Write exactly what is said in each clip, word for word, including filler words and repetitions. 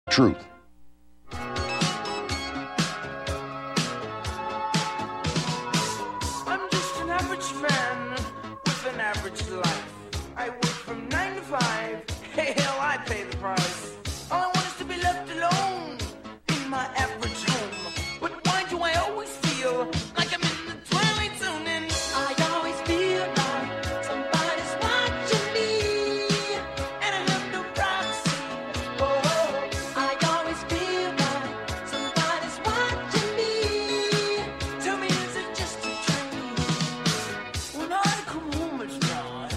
Truth. I'm just an average man with an average life. I work from nine to five. Hey, hell, I pay the price. All I want is to be left alone in my average home. But why do I always feel like I'm in the twilight zone? And I always feel like somebody's watching me, and I have no privacy. Oh, I always feel like somebody's watching me. Tell me, is it just a dream? When I come home at night,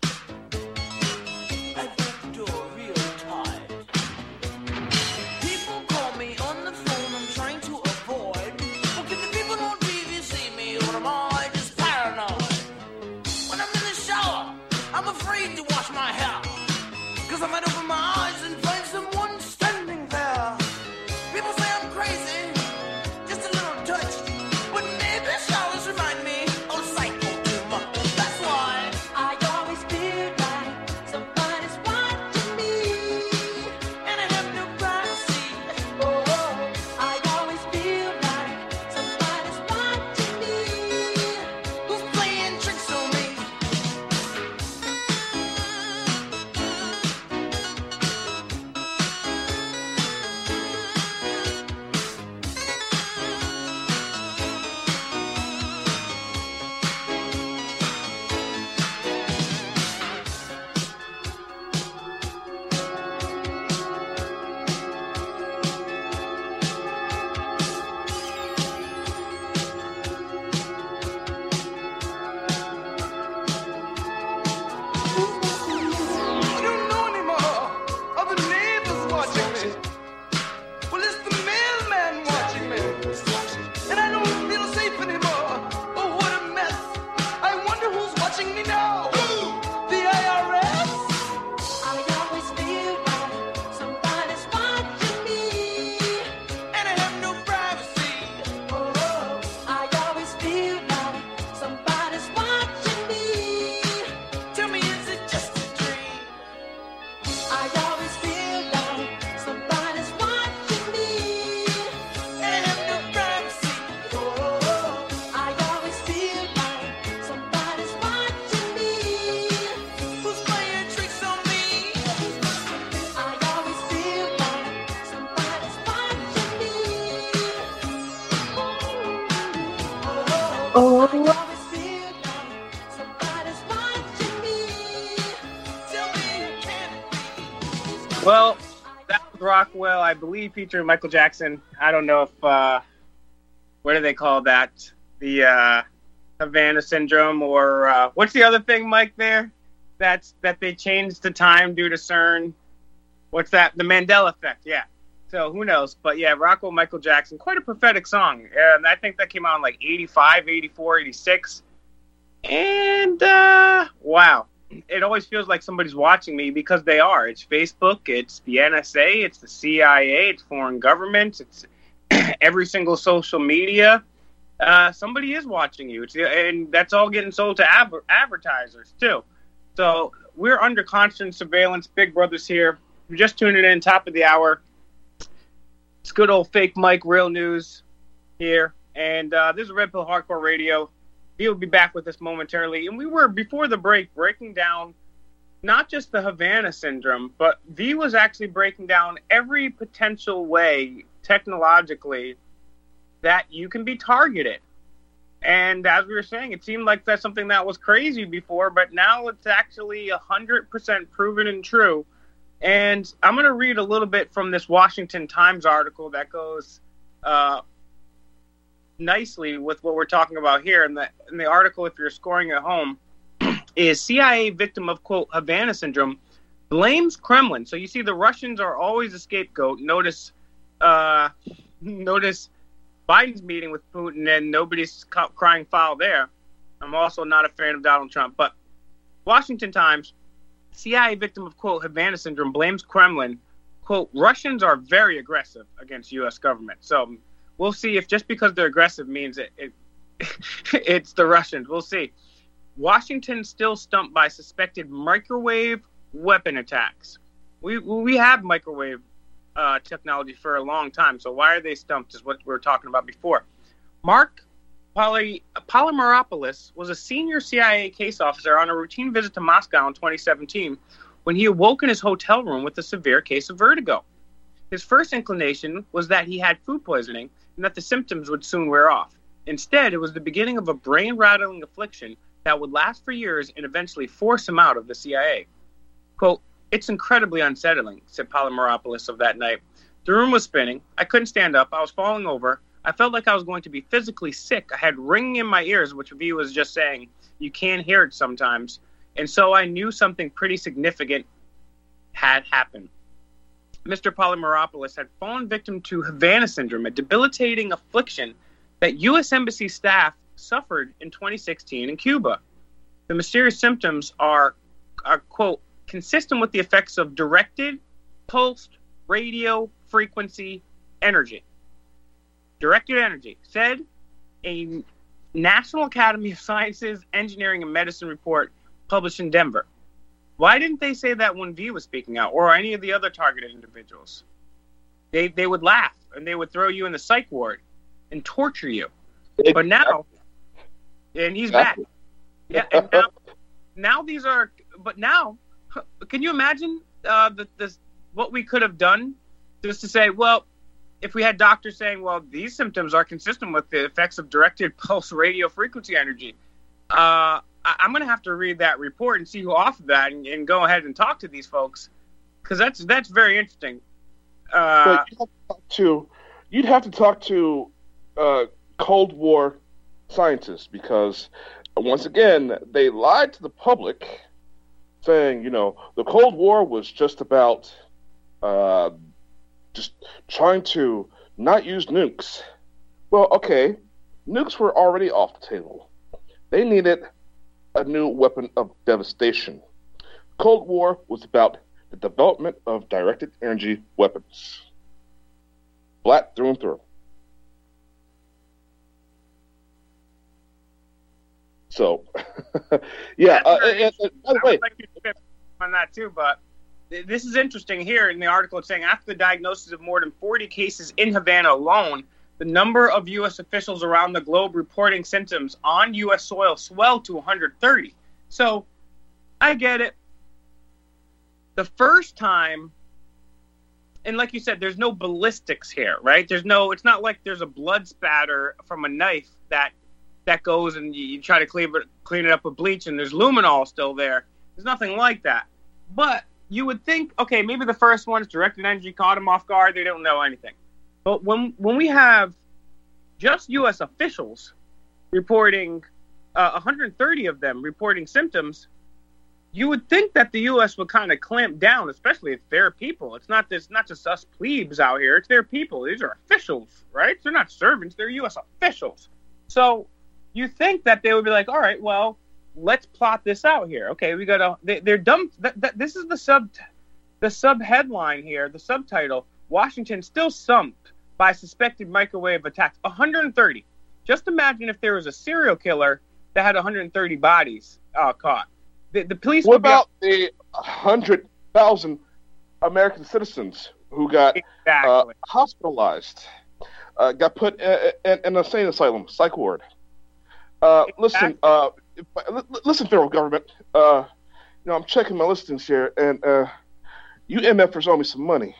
I lock the door real tight. People call me on the phone, I'm trying to avoid. Well, can the people on T V see me, or am I just paranoid? When I'm in the shower, I'm afraid to wash my hair, 'cause I might open my eyes and find someone standing there. People say I'm crazy, just a little touch, but maybe showers remind me of psycho too much. That's why I always feel like somebody's watching me, and I have no privacy. Oh, I always feel like somebody's watching me. Who's playing tricks on me? I don't know anymore. Are the neighbors watching me? Well, it's the mailman watching me. And I don't feel safe anymore. Oh, what a mess. I wonder who's watching me now. The I R S? I always feel like somebody's watching me, and I have no privacy. Oh, I always feel like somebody's watching me. Tell me, is it just a dream? I always feel like somebody's watching me, and I have no privacy. Oh, I always feel like somebody's watching me. Who's playing tricks on me? I always feel like somebody's watching me. Oh, I always feel like somebody's watching me. Tell me, can it be? Well, that was Rockwell, I believe, featuring Michael Jackson. I don't know if, uh, what do they call that? The uh, Havana Syndrome, or uh, what's the other thing, Mike, there? That's that they changed the time due to CERN. What's that? The Mandela Effect, yeah. So who knows? But yeah, Rockwell, Michael Jackson, quite a prophetic song. And I think that came out in like eighty-five, eighty-four, eighty-six. And, uh, wow. It always feels like somebody's watching me, because they are. It's Facebook, it's the N S A, it's the C I A, it's foreign governments, it's every single social media. Uh, somebody is watching you. It's, and that's all getting sold to adver- advertisers, too. So we're under constant surveillance. Big Brother's here. You're just tuning in, top of the hour. It's good old fake Mike, real news here. And uh, this is Red Pill Hardcore Radio. He will be back with us momentarily. And we were, before the break, breaking down not just the Havana Syndrome, but V was actually breaking down every potential way, technologically, that you can be targeted. And as we were saying, it seemed like that's something that was crazy before, but now it's actually one hundred percent proven and true. And I'm going to read a little bit from this Washington Times article that goes uh, nicely with what we're talking about here. And the, in the article, if you're scoring at home, is C I A victim of, quote, Havana Syndrome blames Kremlin. So you see the Russians are always a scapegoat. Notice, uh, notice Biden's meeting with Putin and nobody's crying foul there. I'm also not a fan of Donald Trump. But Washington Times, C I A victim of, quote, Havana Syndrome blames Kremlin. Quote, Russians are very aggressive against U S government. So we'll see if just because they're aggressive means it, it it's the Russians. We'll see. Washington still stumped by suspected microwave weapon attacks. We we have microwave uh, technology for a long time. So why are they stumped is what we were talking about before. Mark Poly- Polymeropoulos was a senior C I A case officer on a routine visit to Moscow in twenty seventeen when he awoke in his hotel room with a severe case of vertigo. His first inclination was that he had food poisoning and that the symptoms would soon wear off. Instead, it was the beginning of a brain-rattling affliction that would last for years and eventually force him out of the C I A. Quote, "It's incredibly unsettling," said Polymeropoulos of that night. "The room was spinning. I couldn't stand up. I was falling over. I felt like I was going to be physically sick. I had ringing in my ears," which V was just saying, you can hear it sometimes. "And so I knew something pretty significant had happened." Mister Polymeropoulos had fallen victim to Havana syndrome, a debilitating affliction that U S Embassy staff suffered in twenty sixteen in Cuba. The mysterious symptoms are, are, quote, "consistent with the effects of directed, pulsed, radio frequency energy." Directed energy, said a National Academy of Sciences, Engineering, and Medicine report published in Denver. Why didn't they say that when V was speaking out, or any of the other targeted individuals? They they would laugh, and they would throw you in the psych ward and torture you. Exactly. But now, and he's exactly. back. Yeah, and now, now these are, but now, can you imagine uh, the, the, what we could have done just to say, well, if we had doctors saying, well, these symptoms are consistent with the effects of directed pulse radio frequency energy, uh, I- I'm going to have to read that report and see who authored that and, and go ahead and talk to these folks, because that's that's very interesting. Uh, but you'd have to talk to, you'd have to talk to uh, Cold War scientists, because once again, they lied to the public saying, you know, the Cold War was just about uh, just trying to not use nukes. Well, okay, nukes were already off the table. They needed a new weapon of devastation. Cold War was about the development of directed energy weapons. Black through and through. So, yeah. Uh, and, and, by the I way, would like to on that too, but this is interesting here in the article. It's saying after the diagnosis of more than forty cases in Havana alone, the number of U S officials around the globe reporting symptoms on U S soil swelled to one hundred thirty. So, I get it. The first time, and like you said, there's no ballistics here, right? There's no, it's not like there's a blood spatter from a knife that that goes and you, you try to clean it, clean it up with bleach and there's luminol still there. There's nothing like that. But you would think, okay, maybe the first one's directed energy caught them off guard. They don't know anything. But when when we have just U S officials reporting, uh, one hundred thirty of them reporting symptoms, you would think that the U S would kind of clamp down, especially if they're people. It's not this, not just us plebes out here. It's their people. These are officials, right? They're not servants. They're U S officials. So you think that they would be like, all right, well, let's plot this out here. Okay, we got to. They, they're dumb. Th- th- this is the sub, the sub headline here. The subtitle: Washington still stumped by suspected microwave attacks. one hundred thirty. Just imagine if there was a serial killer that had one hundred thirty bodies uh, caught. The, the police. What would about be the one hundred thousand American citizens who got exactly. uh, hospitalized, uh, got put in, in, in an insane asylum, psych ward? Uh, listen, uh, listen, federal government. Uh, you know, I'm checking my listings here, and uh, you M Fers owe me some money.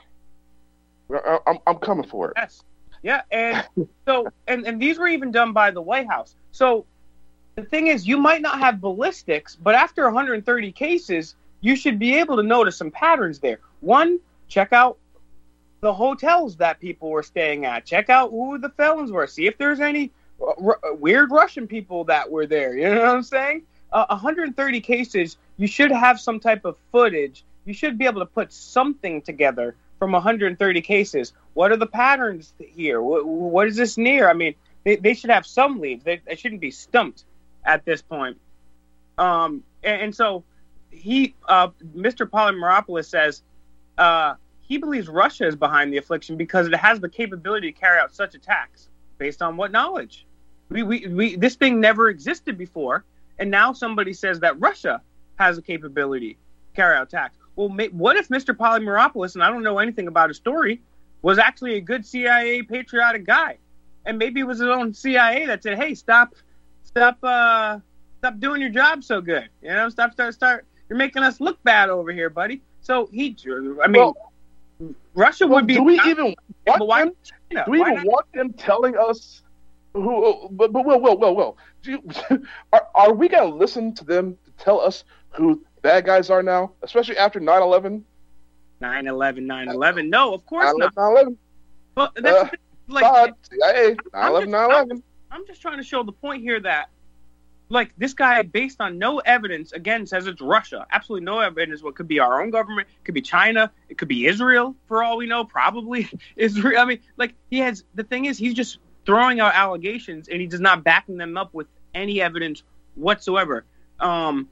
I, I'm, I'm coming for it. Yes, yeah, and so, and, and these were even done by the White House. So the thing is, you might not have ballistics, but after one hundred thirty cases, you should be able to notice some patterns there. One, check out the hotels that people were staying at. Check out who the felons were. See if there's any R- weird Russian people that were there. You know what I'm saying? Uh, one hundred thirty cases, you should have some type of footage. You should be able to put something together from one hundred thirty cases. What are the patterns here? What, what is this near? I mean, they, they should have some leads. They, they shouldn't be stumped at this point. Um, and, and so he, uh, Mister Polymeropoulos says uh, he believes Russia is behind the affliction because it has the capability to carry out such attacks. Based on what knowledge? We, we, we, this thing never existed before, and now somebody says that Russia has a capability to carry out attacks. well, may, what if Mister Polymeropoulos, and I don't know anything about his story, was actually a good C I A patriotic guy, and maybe it was his own C I A that said, "Hey, stop, stop, uh, stop doing your job so good. You know, stop, start, start. You're making us look bad over here, buddy." So he, I mean, well, Russia well, would be. Do we even want but why, them? China? Do we Why even not? want them telling us? Who? But, but well, well, well, well. Do you, are are we gonna listen to them to tell us who bad guys are now, especially after nine eleven? nine eleven, nine eleven. No, of course nine eleven, not. nine eleven. But that's Uh, the thing, like, God, C I A, nine I'm eleven, just- nine eleven. I'm just trying to show the point here that, like, this guy, based on no evidence, again, says it's Russia. Absolutely no evidence. What could be our own government, it could be China, it could be Israel, for all we know, probably Israel. I mean, like, he has, the thing is, he's just throwing out allegations, and he does not backing them up with any evidence whatsoever. Um,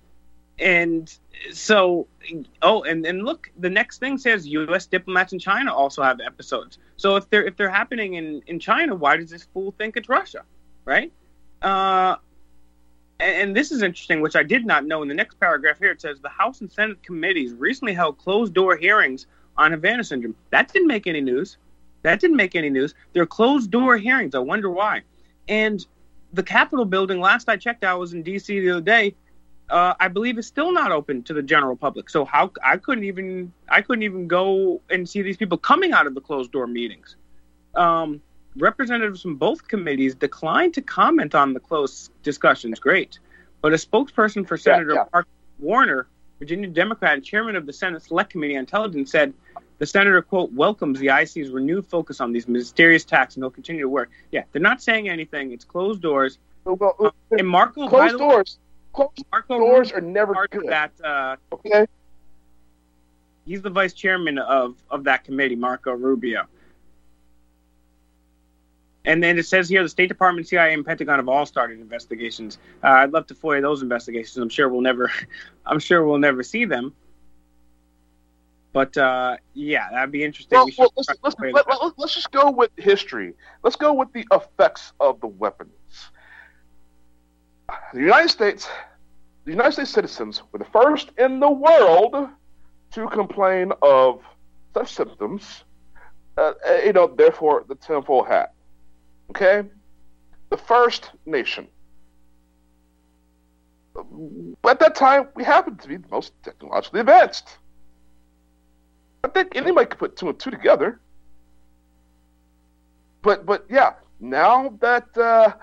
and so, oh, and, and look, the next thing says U S diplomats in China also have episodes. So if they're if they're happening in, in China, why does this fool think it's Russia, right? Uh, and, and this is interesting, which I did not know. In the next paragraph here, it says the House and Senate committees recently held closed-door hearings on Havana syndrome. That didn't make any news. That didn't make any news. They're closed-door hearings. I wonder why. And the Capitol building, last I checked, I was in D C the other day, Uh, I believe is still not open to the general public. So how I couldn't even I couldn't even go and see these people coming out of the closed door meetings. Um, representatives from both committees declined to comment on the closed discussions. Great, but a spokesperson for Senator yeah. Mark Warner, Virginia Democrat and chairman of the Senate Select Committee on Intelligence, said the senator, quote, welcomes the I C's renewed focus on these mysterious attacks and they'll continue to work. Yeah, they're not saying anything. It's closed doors. Well, well, Um, and Marco, by closed the doors. Closed Marco doors Rubio are never part of good. that. Uh, Okay. he's the vice chairman of, of that committee, Marco Rubio. And then it says here the State Department, C I A, and Pentagon have all started investigations. Uh, I'd love to foil those investigations. I'm sure we'll never, I'm sure we'll never see them. But uh, yeah, that'd be interesting. Well, We should well let's, try to let's, foil let, that. let, let's just go with history. Let's go with the effects of the weapons. The United States, the United States citizens were the first in the world to complain of such symptoms. Uh, you know, therefore, the tinfoil hat. Okay, the first nation. At that time, we happened to be the most technologically advanced. I think anybody could put two and two together. But, but yeah, now that uh,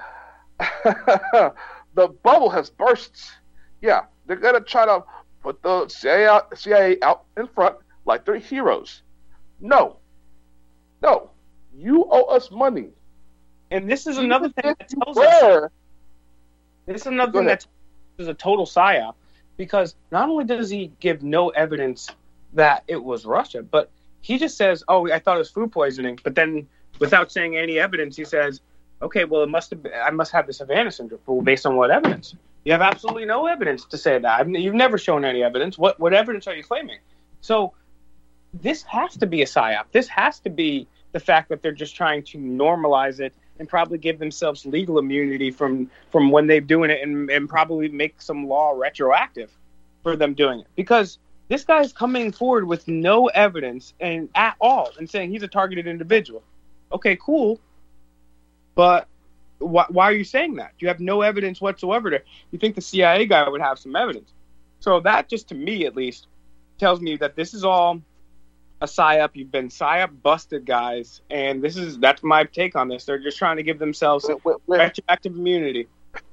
the bubble has burst, yeah, they're gonna try to put the C I A out, C I A out in front like they're heroes. No, no, you owe us money. And this is another thing that tells us. Where? This is another Go thing ahead. that is a total psyop, because not only does he give no evidence that it was Russia, but he just says, "Oh, I thought it was food poisoning," but then without saying any evidence, he says, "Okay, well, it must have been, I must have this Havana syndrome." Well, based on what evidence? You have absolutely no evidence to say that. I've, you've never shown any evidence. What what evidence are you claiming? So this has to be a psyop. This has to be the fact that they're just trying to normalize it and probably give themselves legal immunity from, from when they're doing it, and, and probably make some law retroactive for them doing it. Because this guy is coming forward with no evidence and at all and saying he's a targeted individual. Okay, cool. But why, why are you saying that? You have no evidence whatsoever. To, you think the C I A guy would have some evidence. So that, just to me at least, tells me that this is all a psyop. You've been psyop busted, guys, and this is that's my take on this. They're just trying to give themselves Wait, wait, wait. retroactive immunity.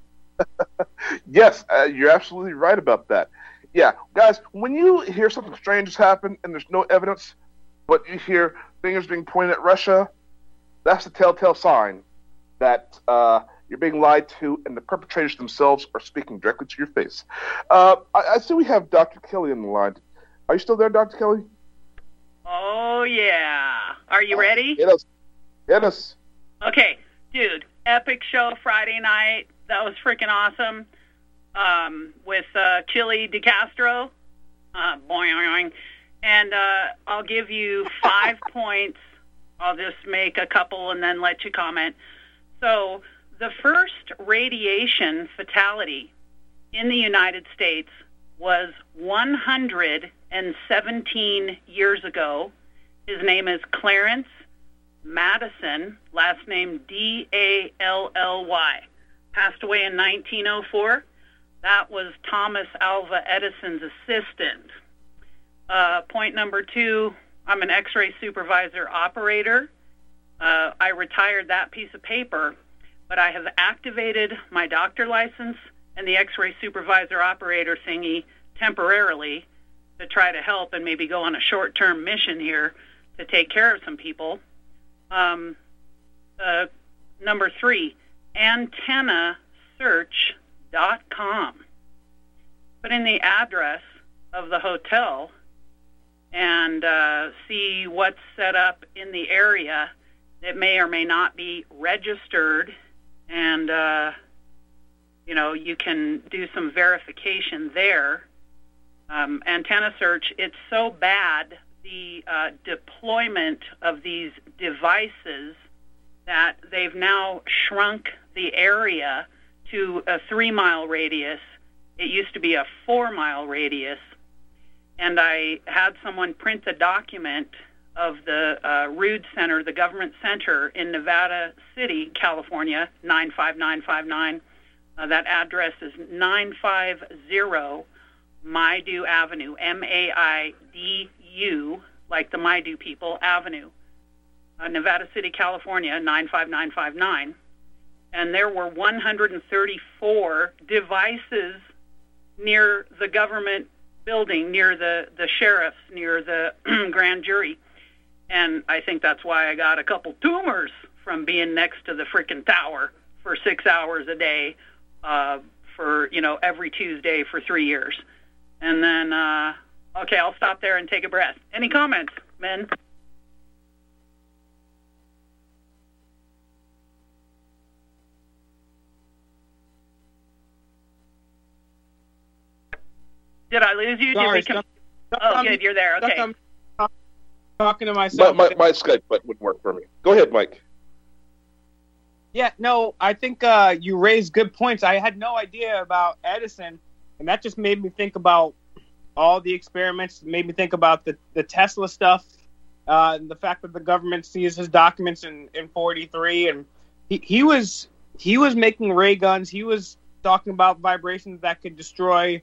Yes, uh, you're absolutely right about that. Yeah, guys, when you hear something strange has happened and there's no evidence, but you hear fingers being pointed at Russia, that's the telltale sign that uh, you're being lied to and the perpetrators themselves are speaking directly to your face. Uh, I, I see we have Doctor Kelly on the line. Are you still there, Doctor Kelly? Oh, yeah. Are you ready? Hit us. Hit us. Okay, dude, epic show Friday night. That was freaking awesome. Um, with uh, Chili DeCastro. Uh, boing. And uh, I'll give you five points. I'll just make a couple and then let you comment. So the first radiation fatality in the United States was one hundred seventeen years ago. His name is Clarence Madison, last name D A L L Y. Passed away in nineteen oh four. That was Thomas Alva Edison's assistant. Uh, point number two, I'm an X-ray supervisor operator. Uh, I retired that piece of paper, but I have activated my doctor license and the X-ray supervisor operator thingy temporarily to try to help and maybe go on a short-term mission here to take care of some people. Um, uh, number three, antenna search dot com. Put in the address of the hotel and uh, see what's set up in the area that may or may not be registered, and uh, you know, you can do some verification there. Um, antenna search, it's so bad, the uh, deployment of these devices, that they've now shrunk the area to a three-mile radius. It used to be a four-mile radius. And I had someone print the document of the uh, Rood Center, the government center in Nevada City, California, nine five nine five nine. Uh, that address is nine five zero Maidu Avenue, M A I D U, like the Maidu people, Avenue, uh, Nevada City, California, nine five nine five nine. And there were one hundred thirty-four devices near the government building, near the, the sheriffs, near the grand jury. And I think that's why I got a couple tumors from being next to the frickin' tower for six hours a day uh, for, you know, every Tuesday for three years. And then, uh, okay, I'll stop there and take a breath. Any comments, men? Did I lose you? Sorry, Did we come? stuff, Oh, stuff good, you're there. Okay. I'm talking to My, myself. my, my Skype button wouldn't work for me. Go ahead, Mike. Yeah, no, I think uh, you raised good points. I had no idea about Edison, and that just made me think about all the experiments. It made me think about the, the Tesla stuff, uh, and the fact that the government sees his documents in, in forty-three, and he, he was he was making ray guns. He was talking about vibrations that could destroy,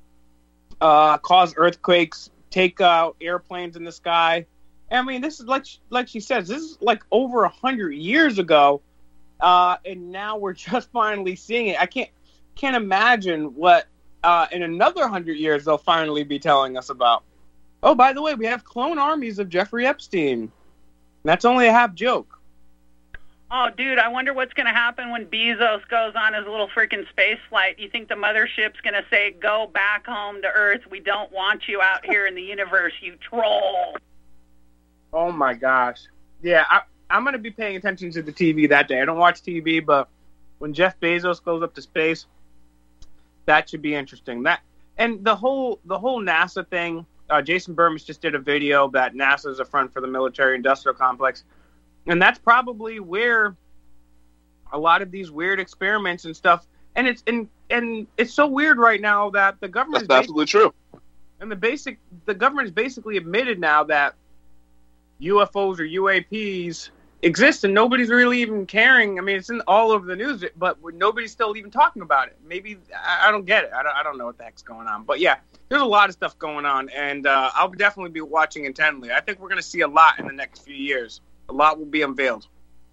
uh, cause earthquakes, take out airplanes in the sky. I mean, this is like like she says, this is like over a hundred years ago. Uh, and now we're just finally seeing it. I can't can't imagine what uh, in another hundred years they'll finally be telling us about. Oh, by the way, we have clone armies of Jeffrey Epstein. That's only a half joke. Oh, dude, I wonder what's going to happen when Bezos goes on his little freaking space flight. You think the mothership's going to say, go back home to Earth? We don't want you out here in the universe, you troll. Oh, my gosh. Yeah, I, I'm going to be paying attention to the T V that day. I don't watch T V, but when Jeff Bezos goes up to space, that should be interesting. That and the whole the whole NASA thing, uh, Jason Burmis just did a video that NASA is a front for the military-industrial complex. And that's probably where a lot of these weird experiments and stuff, and it's and, and it's so weird right now that the government That's absolutely true. And the basic the government has basically admitted now that U F Os or U A Ps exist, and nobody's really even caring. I mean, it's in all over the news, but nobody's still even talking about it. Maybe I, I don't get it. I don't, I don't know what the heck's going on. But yeah, there's a lot of stuff going on, and uh, I'll definitely be watching intently. I think we're going to see a lot in the next few years. A lot will be unveiled.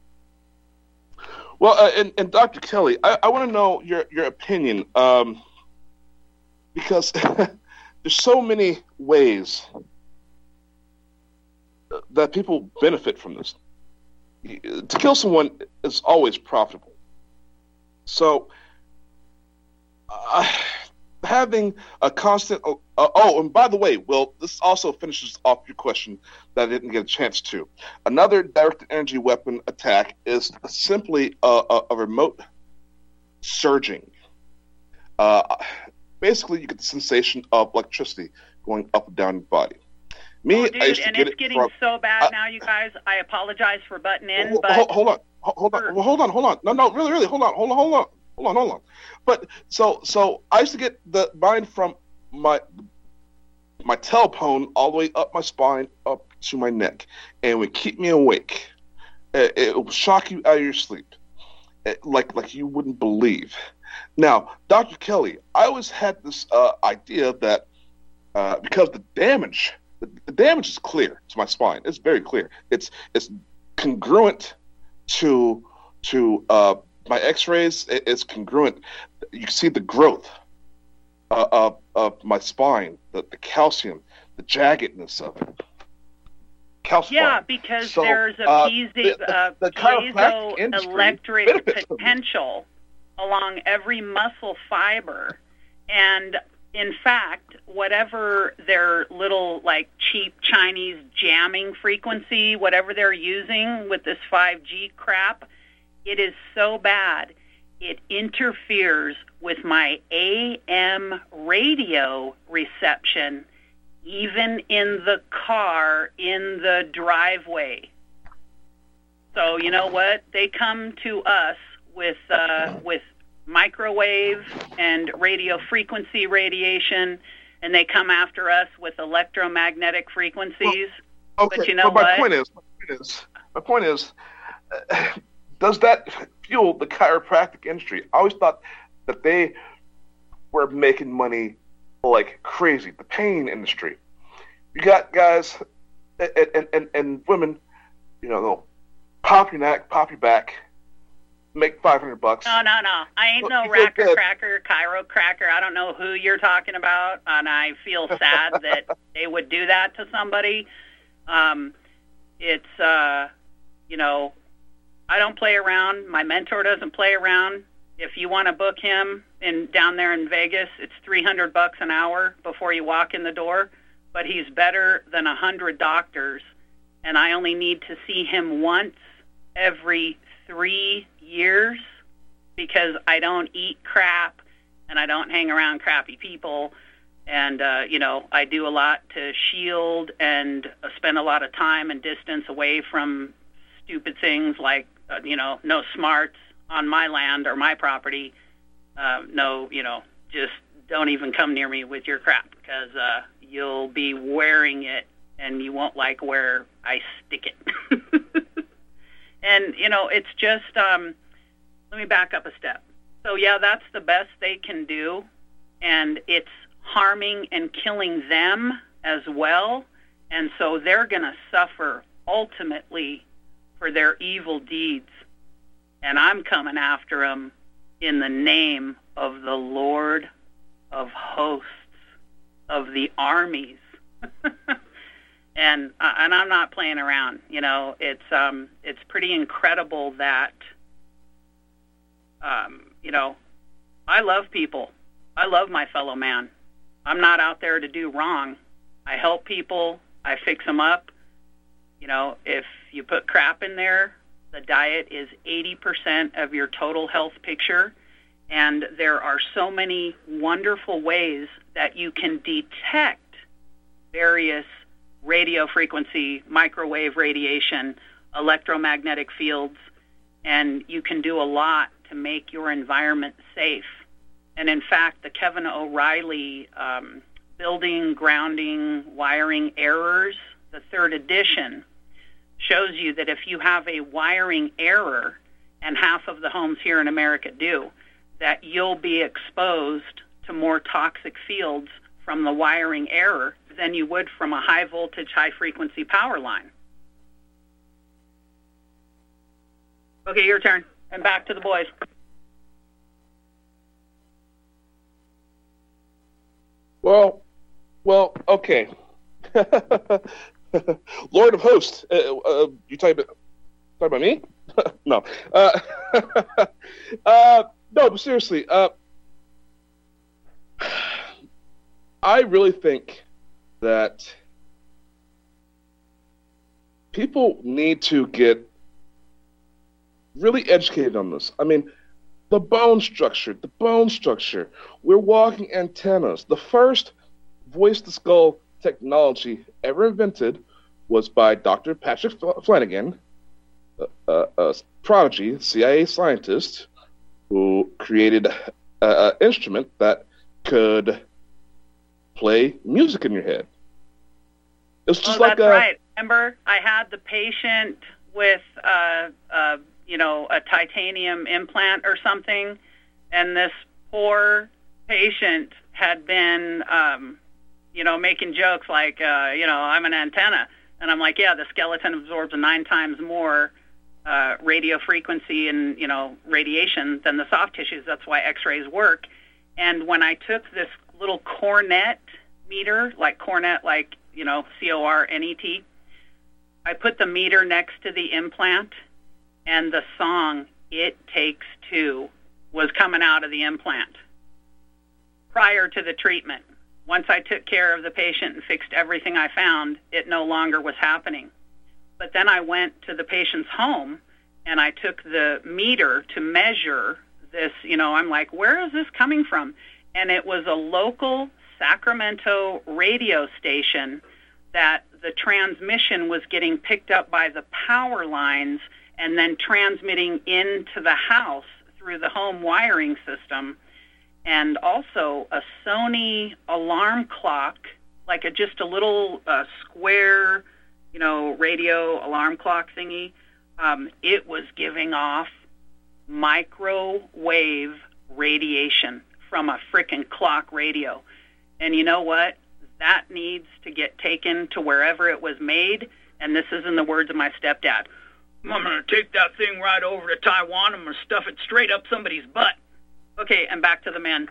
Well, uh, and, and Doctor Kelly, I, I want to know your, your opinion, um, because there's so many ways that people benefit from this. To kill someone is always profitable. So, uh, having a constant... Uh, oh, and by the way, Will, this also finishes off your question that I didn't get a chance to. Another directed energy weapon attack is simply a, a, a remote surging. Uh, basically, you get the sensation of electricity going up and down your body. Me, oh, dude, I used to and get it's it getting from, so bad uh, now, you guys. I apologize for butting in, hold, but... Hold on, hold on, well, hold on, hold on. No, no, really, really, hold on, hold on, hold on. Hold on, hold on. But, so, so I used to get the mine from my my tailbone all the way up my spine, up to my neck, and would keep me awake. It, it will shock you out of your sleep, it, like like you wouldn't believe. Now, Doctor Kelly, I always had this uh, idea that uh, because the damage, the, the damage is clear to my spine. It's very clear. It's it's congruent to to uh, my X-rays. It, it's congruent. You see the growth uh, of of my spine, the, the calcium, the jaggedness of it. Calcium. Yeah, because so, there's a uh, piezo, the, the, uh, the piezoelectric potential along every muscle fiber. And in fact, whatever their little like cheap Chinese jamming frequency, whatever they're using with this five G crap, it is so bad. It interferes with my A M radio reception, even in the car, in the driveway. So you know what? They come to us with uh, with microwave and radio frequency radiation, and they come after us with electromagnetic frequencies. Well, okay, but you know but my what? point is, my point is, my point is, uh, does that fuel the chiropractic industry? I always thought that they were making money like crazy. The pain industry. You got guys and and, and, and women, you know, they'll pop your neck, pop your back, make five hundred bucks. No, no, no. I ain't Well, no you feel racker good. cracker, chiropractor. I don't know who you're talking about, and I feel sad that they would do that to somebody. Um, it's, uh, you know, I don't play around. My mentor doesn't play around. If you want to book him in down there in Vegas, it's three hundred bucks an hour before you walk in the door. But he's better than a hundred doctors, and I only need to see him once every three years because I don't eat crap and I don't hang around crappy people. And, uh, you know, I do a lot to shield and uh, spend a lot of time and distance away from stupid things like, uh, you know, no smarts on my land or my property. Uh, no, you know, just don't even come near me with your crap because uh, you'll be wearing it and you won't like where I stick it. And, you know, it's just, um, let me back up a step. So, yeah, that's the best they can do, and it's harming and killing them as well, and so they're going to suffer ultimately for their evil deeds, and I'm coming after them in the name of the Lord of hosts, of the armies. And uh, and I'm not playing around. You know, it's um it's pretty incredible that um you know, I love people. I love my fellow man. I'm not out there to do wrong. I help people. I fix them up. You know, if you put crap in there, the diet is eighty percent of your total health picture. And there are so many wonderful ways that you can detect various radio frequency, microwave radiation, electromagnetic fields, and you can do a lot to make your environment safe. And in fact, the Kevin O'Reilly um, Building, Grounding, Wiring Errors, the third edition, shows you that if you have a wiring error, and half of the homes here in America do, that you'll be exposed to more toxic fields from the wiring error than you would from a high voltage, high frequency power line. Okay, your turn. And back to the boys. Well, well, okay. Lord of Hosts, uh, uh, you talking about, talking about me? No. Uh, uh, no, but seriously, uh, I really think that people need to get really educated on this. I mean, the bone structure, the bone structure. We're walking antennas. The first voice-to-skull technology ever invented was by Doctor Patrick Flanagan, a, a, a prodigy, C I A scientist, who created an instrument that could play music in your head. It's just oh, like that's a, right. Remember, I had the patient with, uh, uh, you know, a titanium implant or something, and this poor patient had been, um, you know, making jokes like, uh, you know, I'm an antenna. And I'm like, yeah, the skeleton absorbs nine times more uh, radio frequency and, you know, radiation than the soft tissues. That's why X-rays work. And when I took this little cornet meter, like cornet, like, you know, C O R N E T, I put the meter next to the implant, and the song It Takes Two was coming out of the implant prior to the treatment. Once I took care of the patient and fixed everything I found, it no longer was happening. But then I went to the patient's home, and I took the meter to measure this. You know, I'm like, where is this coming from? And it was a local Sacramento radio station that the transmission was getting picked up by the power lines and then transmitting into the house through the home wiring system. And also a Sony alarm clock, like a, just a little uh, square, you know, radio alarm clock thingy. Um, it was giving off microwave radiation from a frickin' clock radio. And you know what? That needs to get taken to wherever it was made. And this is in the words of my stepdad. I'm going to take that thing right over to Taiwan. I'm going to stuff it straight up somebody's butt. Okay, and back to the men.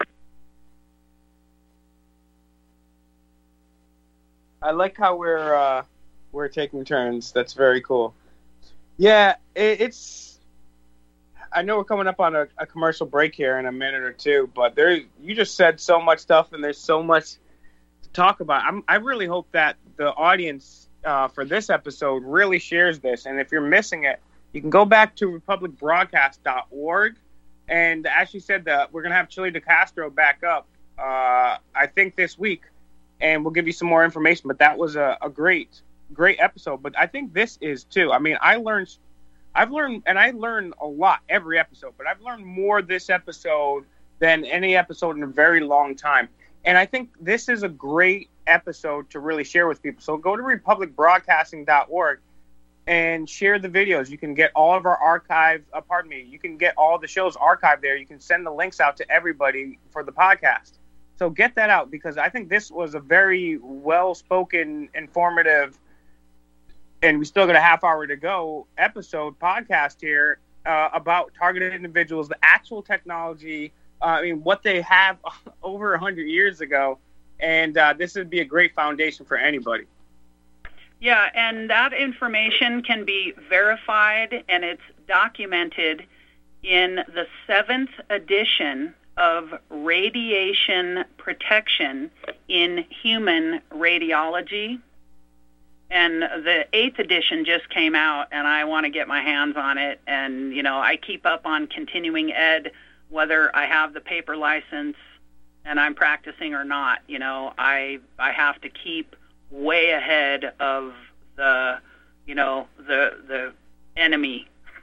I like how we're uh, we're taking turns. That's very cool. Yeah, it, it's. I know we're coming up on a, a commercial break here in a minute or two, but there you just said so much stuff, and there's so much to talk about. I'm, I really hope that the audience uh, for this episode really shares this, and if you're missing it, you can go back to republic broadcast dot org. And as she said, that we're going to have Chili DeCastro back up, uh, I think, this week, and we'll give you some more information. But that was a, a great, great episode. But I think this is, too. I mean, I learned, I've learned, and I learn a lot every episode, but I've learned more this episode than any episode in a very long time. And I think this is a great episode to really share with people. So go to republic broadcasting dot org. and share the videos. You can get all of our archive, uh, pardon me, you can get all the shows archived there. You can send the links out to everybody for the podcast. So get that out, because I think this was a very well-spoken, informative, and we still got a half hour to go, episode, podcast here uh, about targeted individuals, the actual technology, uh, I mean, what they have over one hundred years ago. And uh, this would be a great foundation for anybody. Yeah, and that information can be verified, and it's documented in the seventh edition of Radiation Protection in Human Radiology. And the eighth edition just came out, and I want to get my hands on it. And, you know, I keep up on continuing ed, whether I have the paper license and I'm practicing or not. You know, I I have to keep way ahead of the, you know, the the enemy.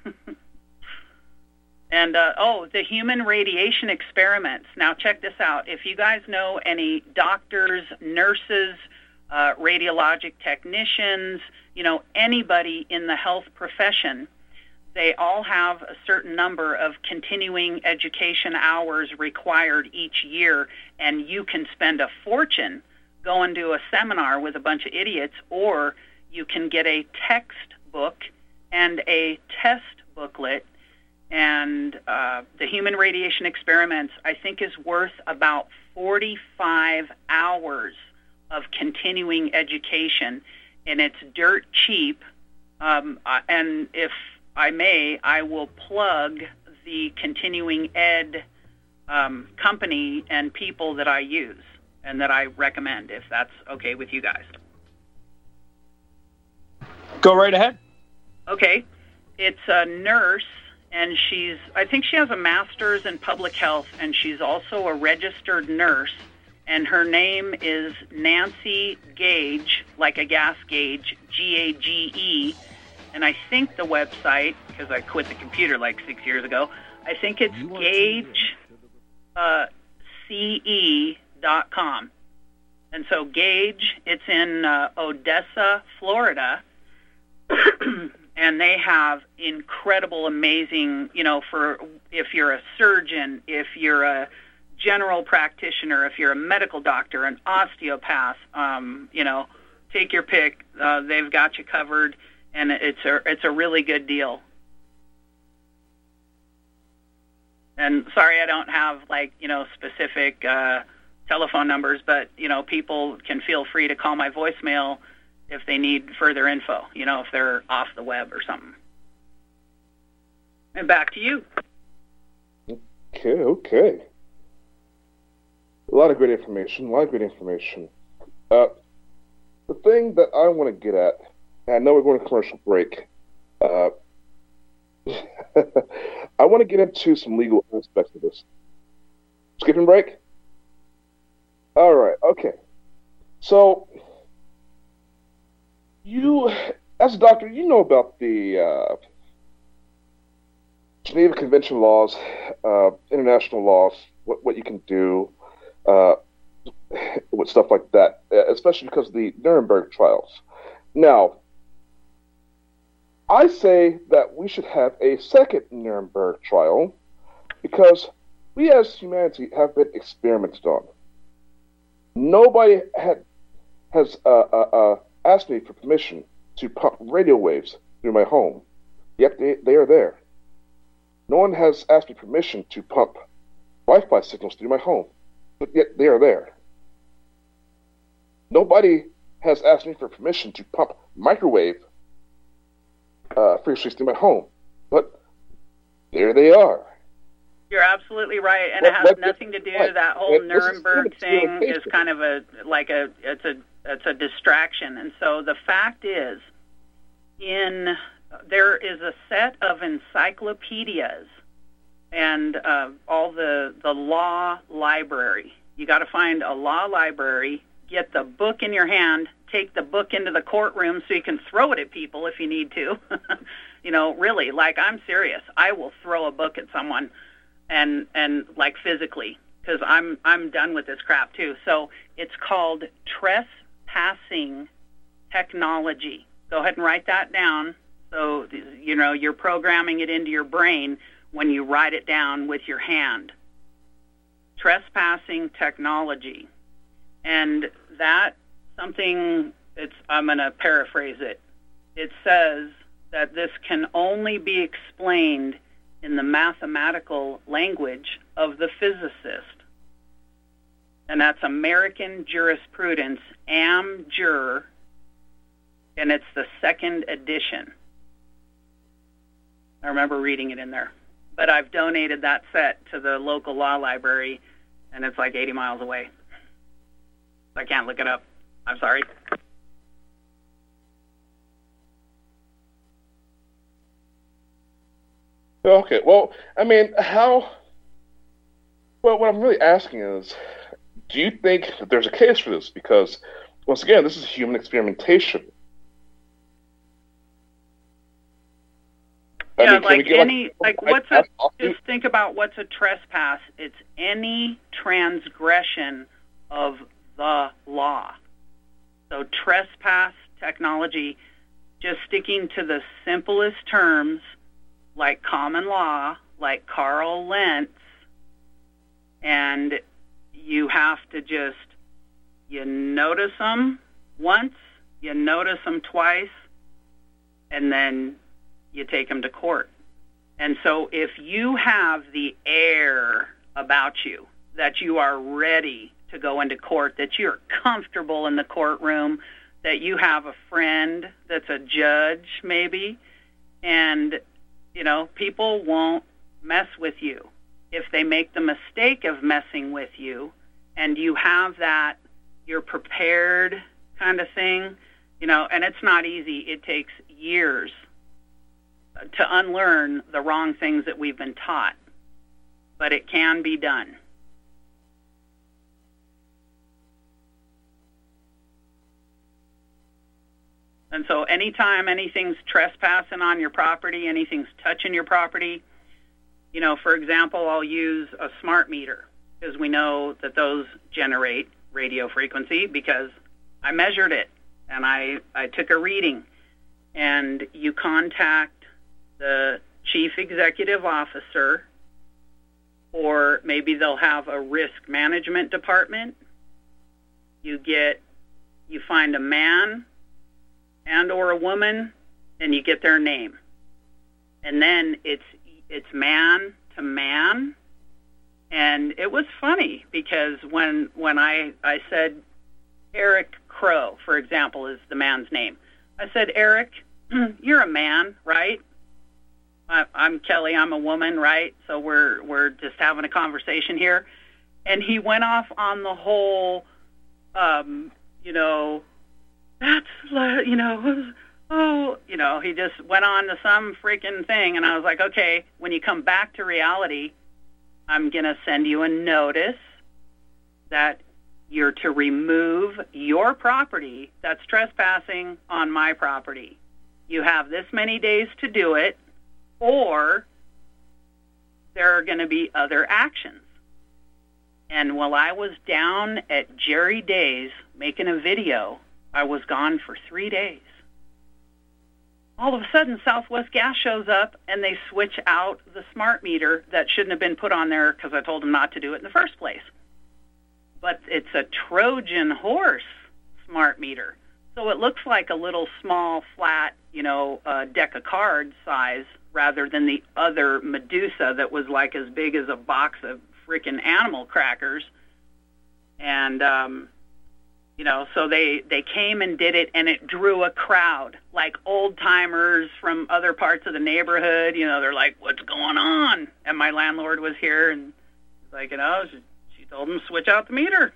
And, uh, oh, the human radiation experiments. Now, check this out. If you guys know any doctors, nurses, uh, radiologic technicians, you know, anybody in the health profession, they all have a certain number of continuing education hours required each year, and you can spend a fortune going to a seminar with a bunch of idiots, or you can get a textbook and a test booklet. And uh, the human radiation experiments, I think, is worth about forty-five hours of continuing education, and it's dirt cheap. Um, and if I may, I will plug the continuing ed um, company and people that I use and that I recommend, if that's okay with you guys. Go right ahead. Okay. It's a nurse, and she's, I think she has a master's in public health, and she's also a registered nurse, and her name is Nancy Gage, like a gas gauge, G A G E, and I think the website, because I quit the computer like six years ago, I think it's gauge uh, C E dot com. And so Gage, it's in uh, Odessa, Florida, and they have incredible, amazing, you know, for if you're a surgeon, if you're a general practitioner, if you're a medical doctor, an osteopath, um, you know, take your pick. Uh, they've got you covered, and it's a it's a really good deal. And sorry, I don't have like you know specific uh, telephone numbers, but you know people can feel free to call my voicemail if they need further info. You know, if they're off the web or something. And back to you. Okay, okay. A lot of great information. A lot of great information. Uh, the thing that I want to get at, and I know we're going to commercial break. Uh, I want to get into some legal aspects of this. Skipping break? All right, okay. So, you, as a doctor, you know about the uh, Geneva Convention laws, uh, international laws, what, what you can do, uh, with stuff like that, especially because of the Nuremberg trials. Now, I say that we should have a second Nuremberg trial because we as humanity have been experimented on. Nobody had has uh, uh, uh, asked me for permission to pump radio waves through my home, yet they, they are there. No one has asked me permission to pump Wi-Fi signals through my home, but yet they are there. Nobody has asked me for permission to pump microwave uh, frequencies through my home, but there they are. You're absolutely right, and Well, it has let's nothing to do. right. That whole And this is Nuremberg thing is experimentation. kind of a like a it's a it's a distraction. And so the fact is, in there is a set of encyclopedias and uh, all the the law library. You got to find a law library, get the book in your hand, take the book into the courtroom so you can throw it at people if you need to. You know, really, like I'm serious. I will throw a book at someone. And and like physically, because I'm I'm done with this crap too. So it's called trespassing technology. Go ahead and write that down. So you know you're programming it into your brain when you write it down with your hand. Trespassing technology, and that something. It's I'm going to paraphrase it. It says that this can only be explained in the mathematical language of the physicist. And that's American Jurisprudence, AmJur, and it's the second edition. I remember reading it in there. But I've donated that set to the local law library, and it's like eighty miles away. I can't look it up. I'm sorry. Okay, well, I mean, how... Well, what I'm really asking is, do you think that there's a case for this? Because, once again, this is human experimentation. I Yeah, mean, can we like get, any, like, what's a, a lawsuit? just think about what's a trespass. It's any transgression of the law. So trespass technology, just sticking to the simplest terms, like common law, like Carl Lentz, and you have to just, you notice them once, you notice them twice, and then you take them to court. And so if you have the air about you, that you are ready to go into court, that you're comfortable in the courtroom, that you have a friend that's a judge maybe, and you know, people won't mess with you. If they make the mistake of messing with you and you have that, you're prepared kind of thing, you know, and it's not easy. It takes years to unlearn the wrong things that we've been taught, but it can be done. And so anytime anything's trespassing on your property, anything's touching your property, you know, for example, I'll use a smart meter because we know that those generate radio frequency because I measured it and I, I took a reading. And you contact the chief executive officer, or maybe they'll have a risk management department. You get, you find a man and or a woman, and you get their name. And then it's it's man to man. And it was funny because when when I, I said Eric Crow, for example, is the man's name. I said, Eric, you're a man, right? I, I'm Kelly, I'm a woman, right? So we're we're just having a conversation here. And he went off on the whole, um, you know, that's, you know, oh, you know, he just went on to some freaking thing. And I was like, okay, when you come back to reality, I'm going to send you a notice that you're to remove your property that's trespassing on my property. You have this many days to do it, or there are going to be other actions. And while I was down at Jerry Day's making a video, I was gone for three days. All of a sudden, Southwest Gas shows up, and they switch out the smart meter that shouldn't have been put on there because I told them not to do it in the first place. But it's a Trojan horse smart meter. So it looks like a little small, flat, you know, uh, deck of cards size rather than the other Medusa that was like as big as a box of freaking animal crackers. And, um, you know, so they, they came and did it, and it drew a crowd, like old-timers from other parts of the neighborhood. You know, they're like, what's going on? And my landlord was here, and he's like, you know, she, she told him to switch out the meter.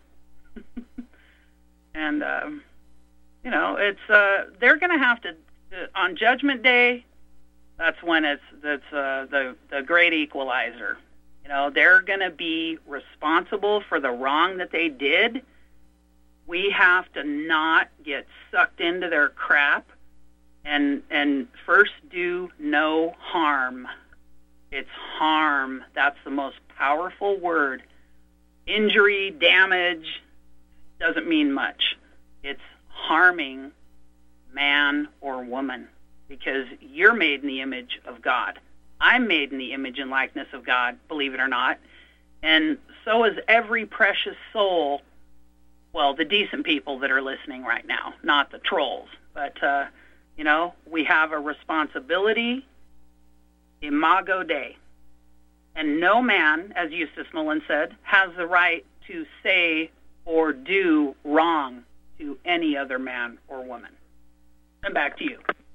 And, um, you know, it's uh, they're going to have to, uh, on Judgment Day, that's when it's that's uh, the, the great equalizer. You know, they're going to be responsible for the wrong that they did. We have to not get sucked into their crap and and first do no harm. It's harm. That's the most powerful word. Injury, damage doesn't mean much. It's harming man or woman because you're made in the image of God. I'm made in the image and likeness of God, believe it or not. And so is every precious soul. Well, the decent people that are listening right now, not the trolls. But, uh, you know, we have a responsibility, Imago Dei. And no man, as Eustace Mullen said, has the right to say or do wrong to any other man or woman. And back to you.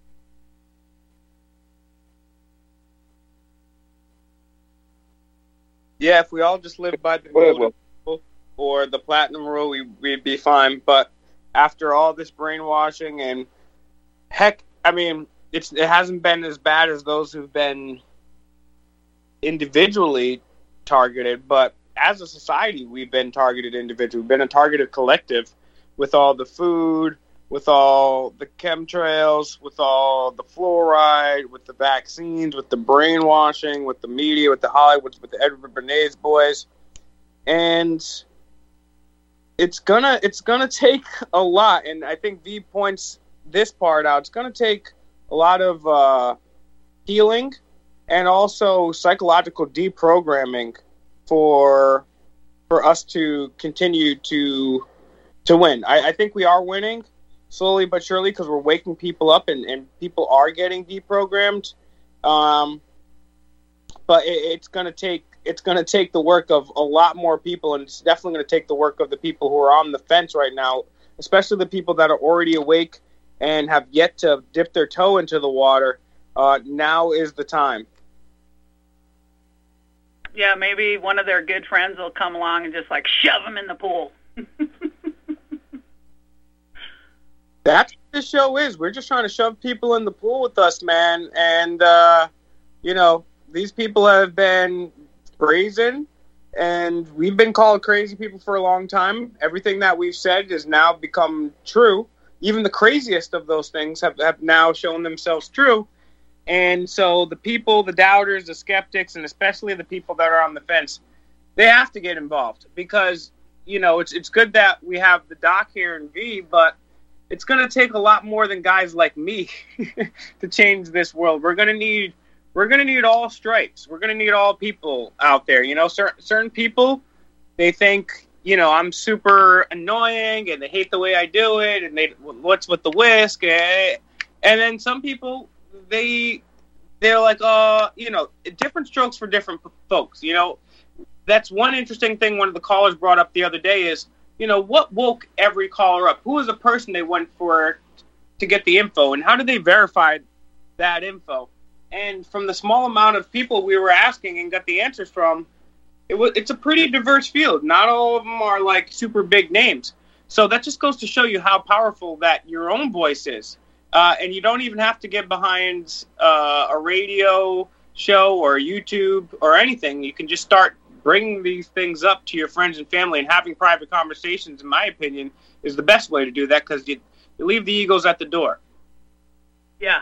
Yeah, if we all just lived by the golden rule or the platinum rule, we, we'd be fine. But after all this brainwashing and heck, I mean, it's it hasn't been as bad as those who've been individually targeted, but as a society, we've been targeted individually. We've been a targeted collective with all the food, with all the chemtrails, with all the fluoride, with the vaccines, with the brainwashing, with the media, with the Hollywood, with the Edward Bernays boys. And it's gonna it's gonna take a lot, and I think V points this part out. It's gonna take a lot of uh, healing and also psychological deprogramming for for us to continue to to win. I, I think we are winning slowly but surely because we're waking people up and, and people are getting deprogrammed. Um, but it, it's gonna take it's gonna take the work of a lot more people, and it's definitely gonna take the work of the people who are on the fence right now, especially the people that are already awake and have yet to dip their toe into the water. Uh, now is the time. Yeah, maybe one of their good friends will come along and just like shove them in the pool. That's what this show is. We're just trying to shove people in the pool with us, man. And, uh, you know, these people have been brazen, and we've been called crazy people for a long time. Everything that we've said has now become true. Even the craziest of those things have, have now shown themselves true. And so the people, the doubters, the skeptics, and especially the people that are on the fence, they have to get involved because you know, it's it's good that we have the doc here in V, but it's going to take a lot more than guys like me to change this world. We're going to need we're going to need all stripes. We're going to need all people out there. You know, cer- certain people, they think, you know, I'm super annoying and they hate the way I do it and they what's with the whisk, eh? And then some people, they they're like, uh, you know, different strokes for different folks. You know, that's one interesting thing one of the callers brought up the other day is, you know, what woke every caller up? Who was the person they went for to get the info, and how did they verify that info? And from the small amount of people we were asking and got the answers from, it was it's a pretty diverse field. Not all of them are like super big names. So that just goes to show you how powerful that your own voice is. Uh, and you don't even have to get behind uh, a radio show or YouTube or anything. You can just start bringing these things up to your friends and family, and having private conversations, in my opinion, is the best way to do that, because you, you leave the egos at the door. Yeah.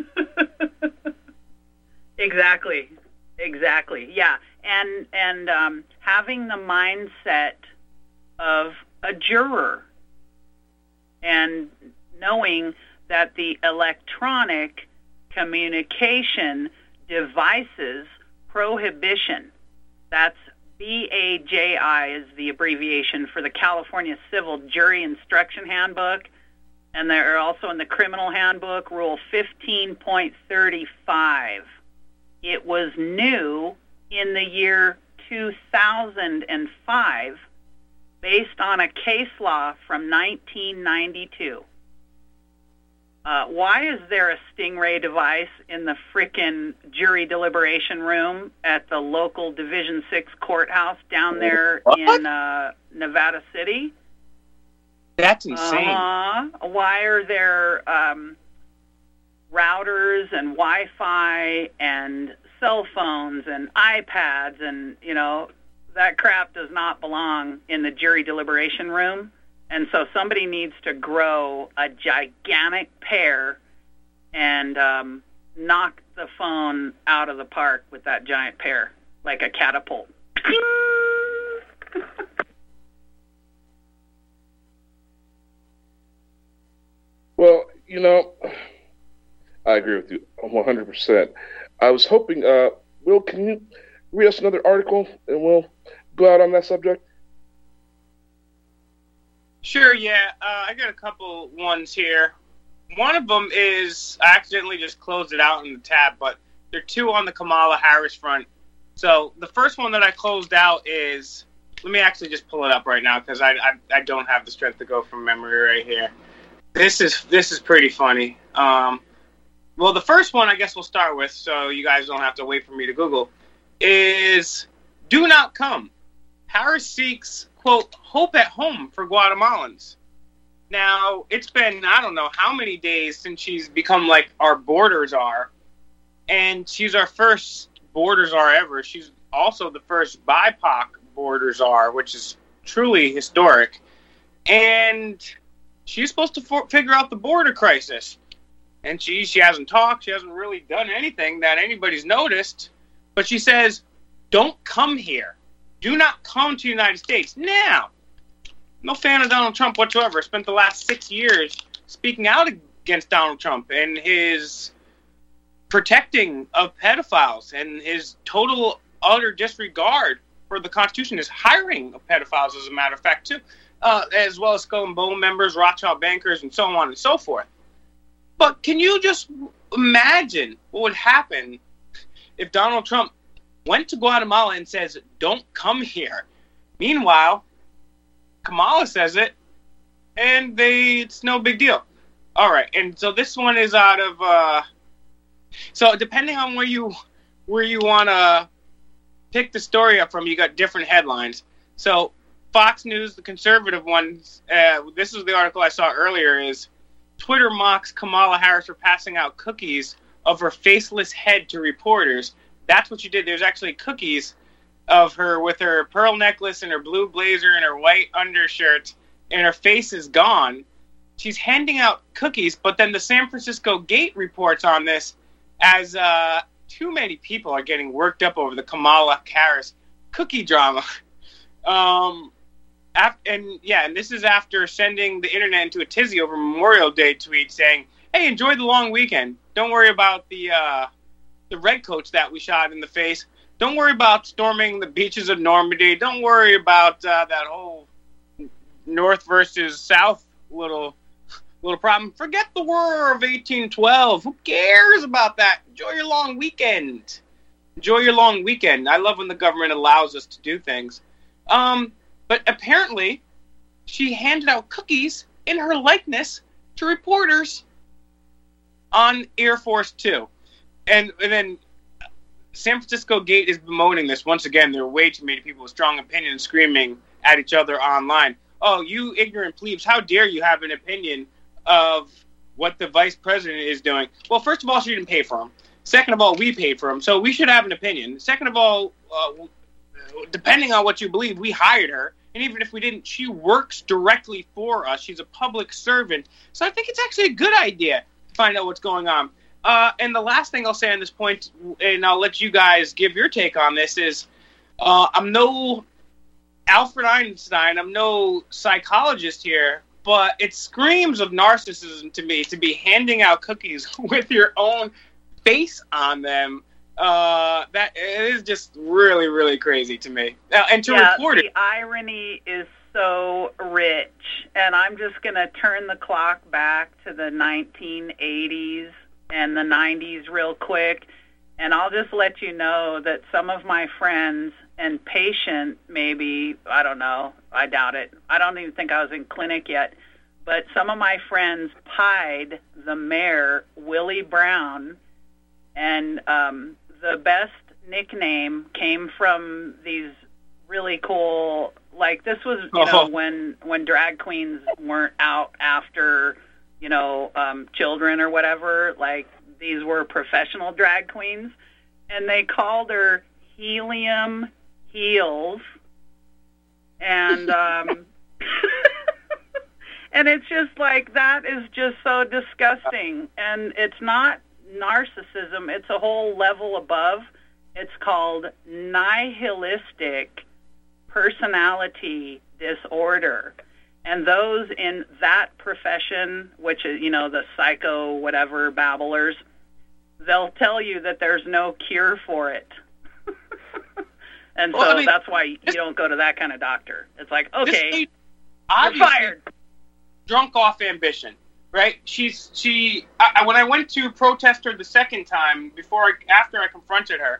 Exactly. Exactly. Yeah. And, and um, having the mindset of a juror and knowing that the electronic communication devices prohibition, that's B A J I is the abbreviation for the California Civil Jury Instruction Handbook, and they're also in the Criminal Handbook, Rule fifteen point thirty-five. It was new in the year two thousand five based on a case law from nineteen ninety-two. Uh, why is there a Stingray device in the frickin' jury deliberation room at the local Division six courthouse down there what? in uh, Nevada City? That's insane. Uh-huh. Why are there um, routers and Wi-Fi and cell phones and iPads and, you know, that crap does not belong in the jury deliberation room. And so somebody needs to grow a gigantic pair and um, knock the phone out of the park with that giant pair, like a catapult. Well, you know, I agree with you one hundred percent. I was hoping, uh, Will, can you read us another article and we'll go out on that subject? Sure, yeah. Uh, I got a couple ones here. One of them is, I accidentally just closed it out in the tab, but there are two on the Kamala Harris front. So the first one that I closed out is, let me actually just pull it up right now, because I, I I don't have the strength to go from memory right here. This is this is pretty funny. Um, well, the first one I guess we'll start with, so you guys don't have to wait for me to Google, is do not come. Harris seeks, quote, hope at home for Guatemalans. Now, it's been, I don't know how many days since she's become like our border czar, and she's our first border czar ever. She's also the first B I P O C border czar, which is truly historic. And she's supposed to for- figure out the border crisis. And she, she hasn't talked, she hasn't really done anything that anybody's noticed, but she says, don't come here. Do not come to the United States. Now, no fan of Donald Trump whatsoever. Spent the last six years speaking out against Donald Trump and his protecting of pedophiles and his total, utter disregard for the Constitution, his hiring of pedophiles, as a matter of fact, too, uh, as well as Skull and Bone members, Rothschild bankers, and so on and so forth. But can you just imagine what would happen if Donald Trump went to Guatemala and says, don't come here? Meanwhile, Kamala says it, and they it's no big deal. All right, and so this one is out of... Uh, so depending on where you where you want to pick the story up from, you got different headlines. So Fox News, the conservative ones, uh, this is the article I saw earlier, is Twitter mocks Kamala Harris for passing out cookies of her faceless head to reporters. That's what you did. There's actually cookies of her with her pearl necklace and her blue blazer and her white undershirt, and her face is gone. She's handing out cookies, but then the San Francisco Gate reports on this as uh, too many people are getting worked up over the Kamala Harris cookie drama. Um, After, and yeah, and this is after sending the internet into a tizzy over Memorial Day tweet saying, "Hey, enjoy the long weekend. Don't worry about the uh, the redcoats that we shot in the face. Don't worry about storming the beaches of Normandy. Don't worry about uh, that whole North versus South little little problem. Forget the War of eighteen twelve. Who cares about that? Enjoy your long weekend. Enjoy your long weekend." I love when the government allows us to do things. Um... But apparently, she handed out cookies in her likeness to reporters on Air Force Two. And, and then San Francisco Gate is bemoaning this. Once again, there are way too many people with strong opinions screaming at each other online. "Oh, you ignorant plebes, how dare you have an opinion of what the vice president is doing?" Well, first of all, she didn't pay for him. Second of all, we paid for him, so we should have an opinion. Second of all, uh, depending on what you believe, we hired her. And even if we didn't, she works directly for us. She's a public servant. So I think it's actually a good idea to find out what's going on. Uh, and the last thing I'll say on this point, and I'll let you guys give your take on this, is uh, I'm no Alfred Einstein. I'm no psychologist here. But it screams of narcissism to me to be handing out cookies with your own face on them. Uh, that it is just really, really crazy to me. Uh, and to yeah, report the it, irony is so rich, and I'm just gonna turn the clock back to the nineteen eighties and the nineties real quick, and I'll just let you know that some of my friends and patient, maybe I don't know, I doubt it. I don't even think I was in clinic yet, but some of my friends pied the mayor Willie Brown, and um. The best nickname came from these really cool, like this was, you know, Oh. when when drag queens weren't out after, you know, um, children or whatever. Like these were professional drag queens, and they called her Helium Heels, and um, and it's just like that is just so disgusting, and it's not narcissism, it's a whole level above. It's called nihilistic personality disorder. And those in that profession, which is, you know, the psycho whatever babblers, they'll tell you that there's no cure for it. And so well, I mean, that's why you don't go to that kind of doctor. It's like, okay, you're obviously fired. Drunk off ambition. Right? She's she. I, when I went to protest her the second time, before I, after I confronted her,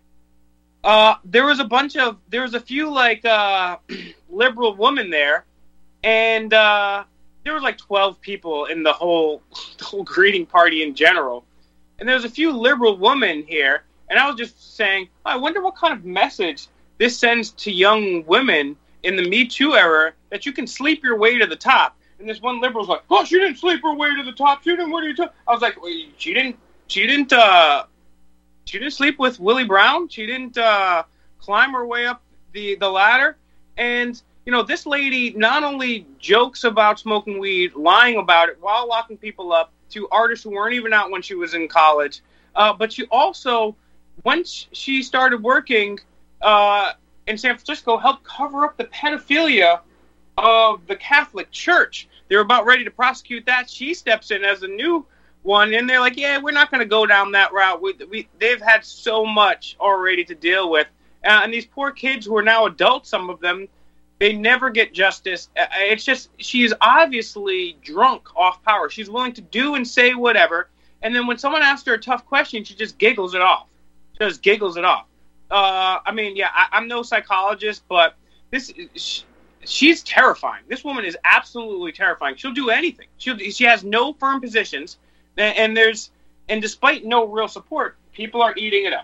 uh, there was a bunch of there was a few like uh, liberal women there, and uh, there was like twelve people in the whole the whole greeting party in general, and there was a few liberal women here, and I was just saying, I wonder what kind of message this sends to young women in the Me Too era that you can sleep your way to the top. And this one liberal's like, "Oh, she didn't sleep her way to the top. She didn't. What are you talking?" I was like, well, "She didn't. She didn't. Uh, she didn't sleep with Willie Brown. She didn't uh, climb her way up the the ladder." And you know, this lady not only jokes about smoking weed, lying about it while locking people up to artists who weren't even out when she was in college, uh, but she also, once she started working uh, in San Francisco, helped cover up the pedophilia of the Catholic Church. They were about ready to prosecute that. She steps in as a new one, and they're like, "Yeah, we're not going to go down that route. We, we, they've had so much already to deal with." Uh, and these poor kids who are now adults, some of them, they never get justice. Uh, it's just, she's obviously drunk off power. She's willing to do and say whatever, and then when someone asks her a tough question, she just giggles it off. Just giggles it off. Uh, I mean, yeah, I, I'm no psychologist, but this is... She's terrifying. This woman is absolutely terrifying. She'll do anything. She she has no firm positions, and there's and despite no real support, people are eating it up.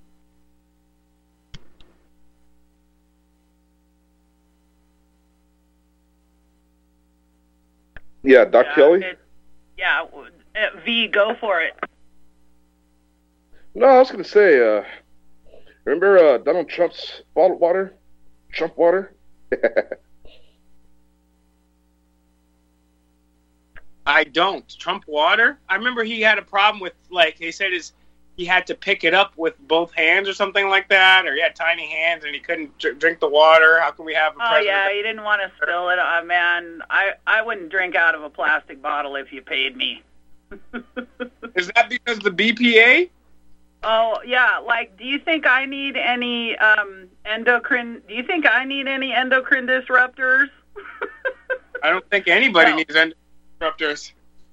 Yeah, Doc Yeah, Kelly? it, yeah, uh, V, go for it. No, I was going to say, uh, remember uh, Donald Trump's bottled water? Trump water? I don't. Trump water? I remember he had a problem with, like, he said his he had to pick it up with both hands or something like that, or he had tiny hands and he couldn't dr- drink the water. How can we have a Oh president? yeah, he didn't want to spill it. Uh, man, I I wouldn't drink out of a plastic bottle if you paid me. Is that because the B P A? Oh yeah, like, do you think I need any um, endocrine? Do you think I need any endocrine disruptors? I don't think anybody No. needs endocrine disruptors.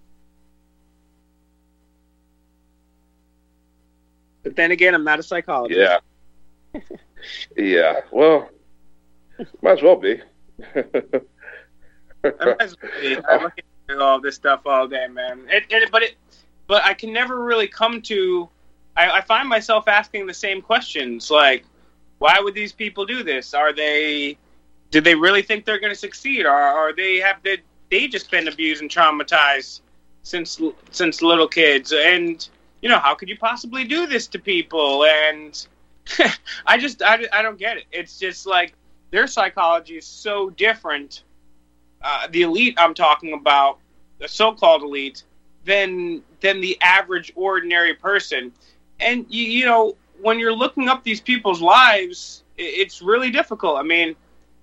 But then again, I'm not a psychologist. Yeah. Yeah. Well, might as well be. I might as well be. I look at all this stuff all day, man. It, it, but it, but I can never really come to. I, I find myself asking the same questions, like, why would these people do this? Are they? Do they really think they're going to succeed, or are they have they, they just been abused and traumatized since since little kids? And you know, how could you possibly do this to people? And I just I, I don't get it. It's just like their psychology is so different. Uh, the elite I'm talking about, the so-called elite, than than the average ordinary person. And you, you know, when you're looking up these people's lives, it's really difficult. I mean,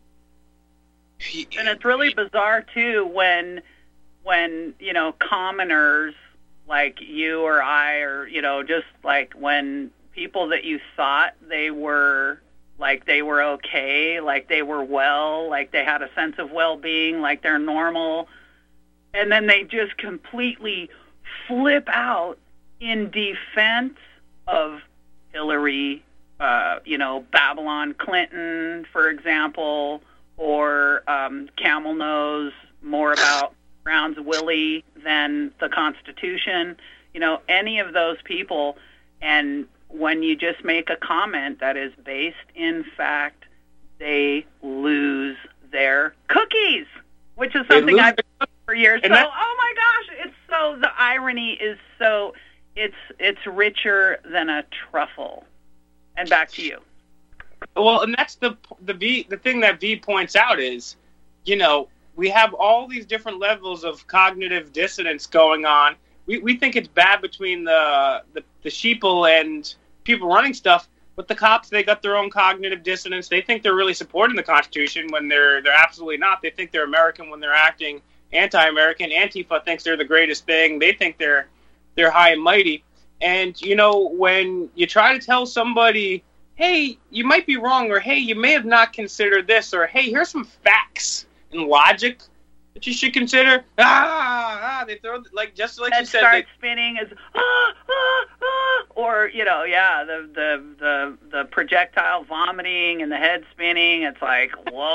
And it's really bizarre too when when you know commoners like you or I, or you know, just like when people that you thought they were like they were okay, like they were well, like they had a sense of well-being, like they're normal, and then they just completely flip out in defense of Hillary, uh, you know, Babylon Clinton, for example, or um, Camel knows more about Brown's Willie than the Constitution, you know, any of those people. And when you just make a comment that is based in fact, they lose their cookies, which is something I've been doing for years. So, that- oh my gosh, it's so, the irony is so, it's it's richer than a truffle. And back to you. Well, and that's the the V the thing that V points out is, you know, we have all these different levels of cognitive dissonance going on. We we think it's bad between the the, the sheeple and people running stuff, but the cops, they got their own cognitive dissonance. They think they're really supporting the Constitution when they're they're absolutely not. They think they're American when they're acting anti-American. Antifa thinks they're the greatest thing. They think they're they're high and mighty. And you know, when you try to tell somebody, hey, you might be wrong, or hey, you may have not considered this, or hey, here's some facts and logic that you should consider. Ah, ah they throw, like, just like Head you said. starts They, spinning as, ah, ah, ah, or, you know, yeah, the, the, the, the projectile vomiting and the head spinning. It's like,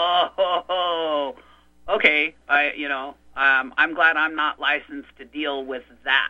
whoa, okay, I, you know, um, I'm glad I'm not licensed to deal with that.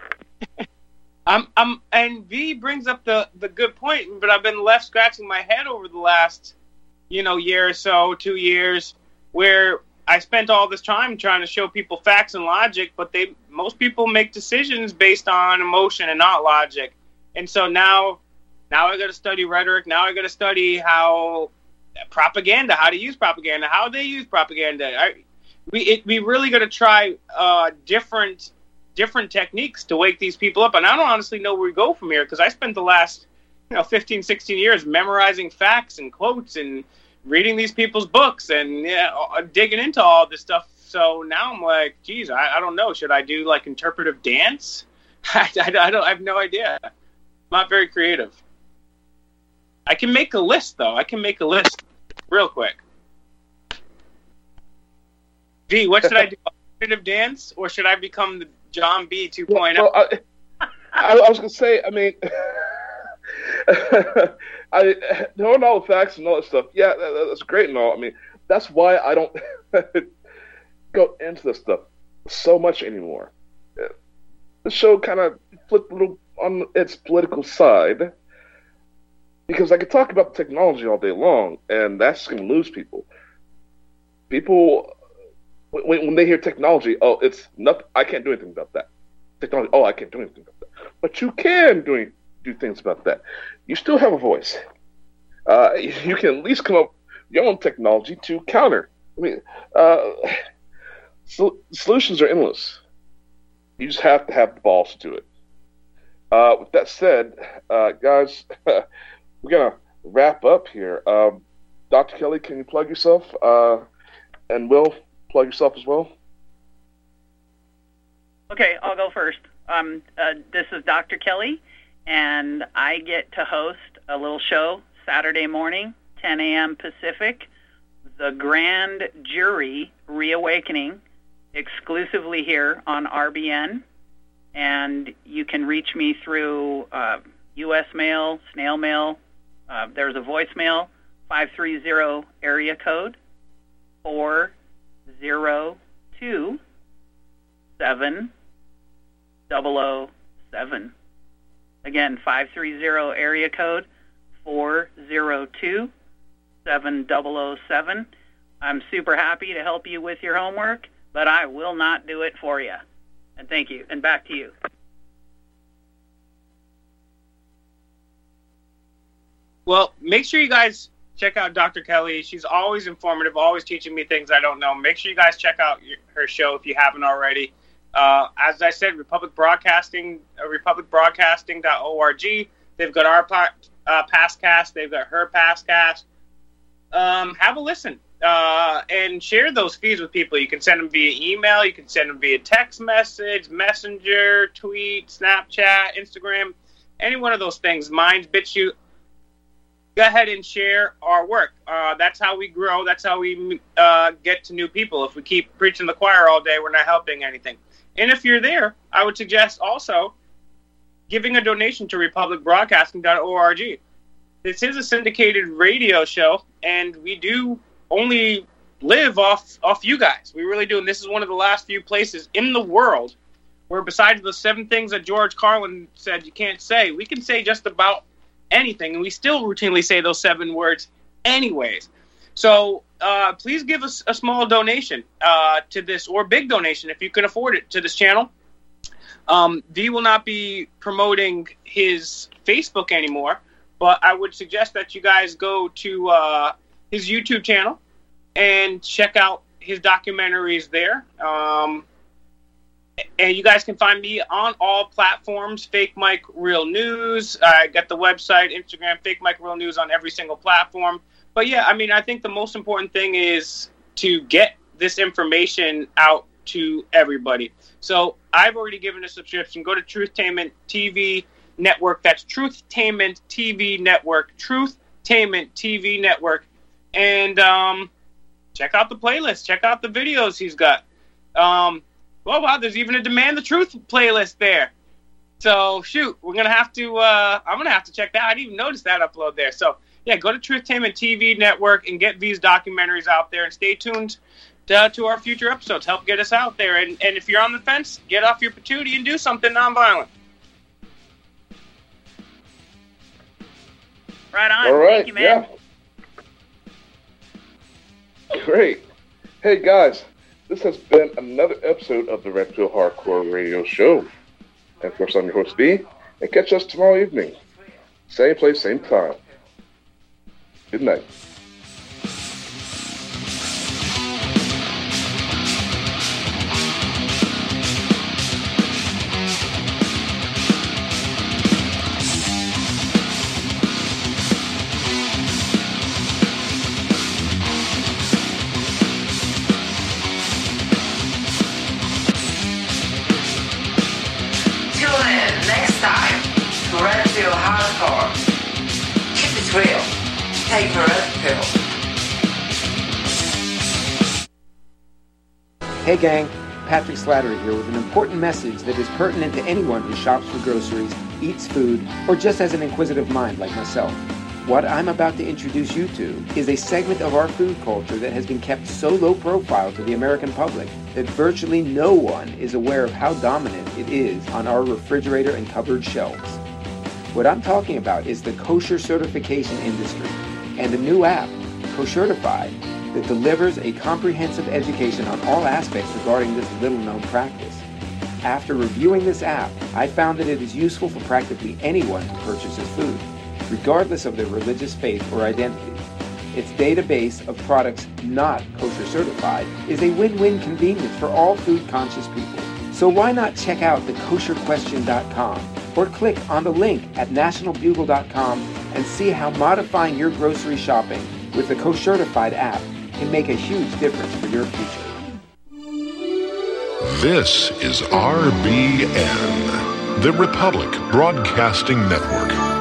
I'm, I'm, and V brings up the, the good point, but I've been left scratching my head over the last, you know, year or so, two years, where I spent all this time trying to show people facts and logic, but they most people make decisions based on emotion and not logic. And so now, now I got to study rhetoric. Now I got to study how propaganda, how to use propaganda, how they use propaganda. I, we it, we really got to try uh, different. different techniques to wake these people up. And I don't honestly know where we go from here, because I spent the last, you know, fifteen, sixteen years memorizing facts and quotes and reading these people's books and yeah, digging into all this stuff. So now I'm like, geez, I, I don't know. Should I do like interpretive dance? I, I, I don't. I have no idea. I'm not very creative. I can make a list though. I can make a list real quick. V, what should I do? Interpretive dance, or should I become the John B. two point oh? Well, I, I, I was gonna say, I mean, I knowing all the facts and all that stuff. Yeah, that, that's great and all. I mean, that's why I don't go into this stuff so much anymore. The show kind of flipped a little on its political side, because I could talk about the technology all day long, and that's going to lose people. People, when, when they hear technology, oh, it's nothing. I can't do anything about that. Technology, oh, I can't do anything about that. But you can do do things about that. You still have a voice. Uh, you can at least come up with your own technology to counter. I mean, uh, so, solutions are endless. You just have to have the balls to do it. Uh, with that said, uh, guys, we're going to wrap up here. Um, Doctor Kelly, can you plug yourself? Uh, and Will, plug yourself as well. Okay, I'll go first. Um, uh, this is Doctor Kelly, and I get to host a little show Saturday morning, ten a.m. Pacific, The Grand Jury Reawakening, exclusively here on R B N. And you can reach me through uh, U S mail, snail mail. Uh, there's a voicemail, five three zero area code, four zero two seven double oh seven. Again, five three zero area code, four zero two seven double oh seven. I'm super happy to help you with your homework, but I will not do it for you. And thank you. And back to you. Well, make sure you guys check out Doctor Kelly. She's always informative, always teaching me things I don't know. Make sure you guys check out your, her show if you haven't already. Uh, as I said, Republic Broadcasting, uh, republic broadcasting dot org. They've got our uh, Pastcast. They've got her Pastcast. Um, have a listen. Uh, and share those feeds with people. You can send them via email. You can send them via text message, messenger, tweet, Snapchat, Instagram, any one of those things. Mine's BitChute. Go ahead and share our work. Uh, that's how we grow. That's how we uh, get to new people. If we keep preaching the choir all day, we're not helping anything. And if you're there, I would suggest also giving a donation to republic broadcasting dot org. This is a syndicated radio show, and we do only live off off you guys. We really do. And this is one of the last few places in the world where, besides the seven things that George Carlin said you can't say, we can say just about anything, and we still routinely say those seven words anyways. So uh, please give us a small donation uh, to this, or big donation if you can afford it, to this channel. Um, V will not be promoting his Facebook anymore, but I would suggest that you guys go to uh, his YouTube channel and check out his documentaries there. Um, and you guys can find me on all platforms, Fake Mike Real News. I got the website, Instagram, Fake Mike Real News on every single platform. But yeah, I mean, I think the most important thing is to get this information out to everybody. So I've already given a subscription. Go to Truthtainment T V Network. That's Truthtainment T V Network. Truthtainment T V Network. And um, check out the playlist. Check out the videos he's got. Um, well, wow, there's even a Demand the Truth playlist there. So, shoot, we're going to have to, uh, I'm going to have to check that. I didn't even notice that upload there. So, yeah, go to Truthtainment T V Network and get these documentaries out there. And stay tuned to, to our future episodes. Help get us out there. And, and if you're on the fence, get off your patootie and do something nonviolent. Right on. All right, Thank you, man. Yeah. Great. Hey, guys, this has been another episode of the Red Pill Hardcore Radio Show. And of course, I'm your host, B. And catch us tomorrow evening. Same place, same time. Good night. Take a red pill. Hey gang, Patrick Slattery here with an important message that is pertinent to anyone who shops for groceries, eats food, or just has an inquisitive mind like myself. What I'm about to introduce you to is a segment of our food culture that has been kept so low profile to the American public that virtually no one is aware of how dominant it is on our refrigerator and cupboard shelves. What I'm talking about is the kosher certification industry and a new app, Koshertified, that delivers a comprehensive education on all aspects regarding this little-known practice. After reviewing this app, I found that it is useful for practically anyone who purchases food, regardless of their religious faith or identity. Its database of products not kosher certified is a win-win convenience for all food-conscious people. So why not check out the kosher question dot com or click on the link at national bugle dot com and see how modifying your grocery shopping with the Co-Certified app can make a huge difference for your future. This is R B N, the Republic Broadcasting Network.